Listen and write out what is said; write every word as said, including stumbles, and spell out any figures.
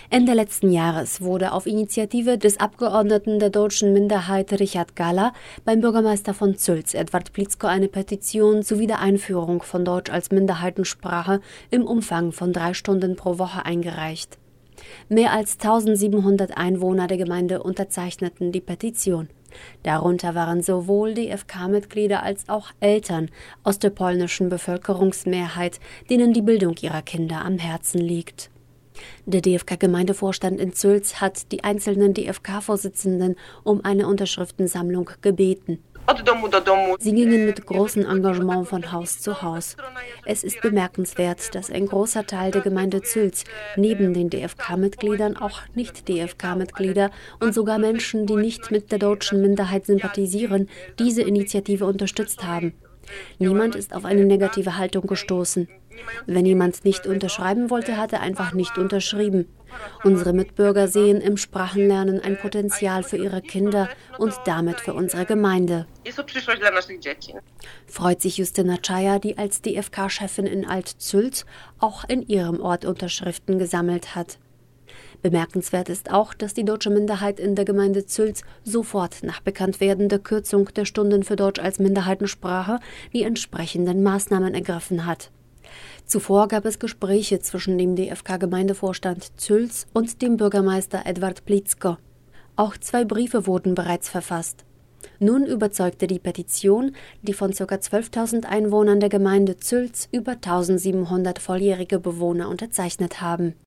Ende letzten Jahres wurde auf Initiative des Abgeordneten der deutschen Minderheit Richard Galla beim Bürgermeister von Zülz, Edward Pliczko, eine Petition zur Wiedereinführung von Deutsch als Minderheitensprache im Umfang von drei Stunden pro Woche eingereicht. Mehr als eintausendsiebenhundert Einwohner der Gemeinde unterzeichneten die Petition. Darunter waren sowohl D F K-Mitglieder als auch Eltern aus der polnischen Bevölkerungsmehrheit, denen die Bildung ihrer Kinder am Herzen liegt. Der D F K-Gemeindevorstand in Zülz hat die einzelnen D F K-Vorsitzenden um eine Unterschriftensammlung gebeten. Sie gingen mit großem Engagement von Haus zu Haus. Es ist bemerkenswert, dass ein großer Teil der Gemeinde Zülz neben den D F K-Mitgliedern auch Nicht-D F K-Mitglieder und sogar Menschen, die nicht mit der deutschen Minderheit sympathisieren, diese Initiative unterstützt haben. Niemand ist auf eine negative Haltung gestoßen. Wenn jemand nicht unterschreiben wollte, hat er einfach nicht unterschrieben. Unsere Mitbürger sehen im Sprachenlernen ein Potenzial für ihre Kinder und damit für unsere Gemeinde. Freut sich Justyna Czaja, die als D F K-Chefin in Alt-Zülz auch in ihrem Ort Unterschriften gesammelt hat. Bemerkenswert ist auch, dass die deutsche Minderheit in der Gemeinde Zülz sofort nach Bekanntwerden der Kürzung der Stunden für Deutsch als Minderheitensprache die entsprechenden Maßnahmen ergriffen hat. Zuvor gab es Gespräche zwischen dem D F K-Gemeindevorstand Zülz und dem Bürgermeister Edward Pliczko. Auch zwei Briefe wurden bereits verfasst. Nun überzeugte die Petition, die von ca. zwölftausend Einwohnern der Gemeinde Zülz über eintausendsiebenhundert volljährige Bewohner unterzeichnet haben.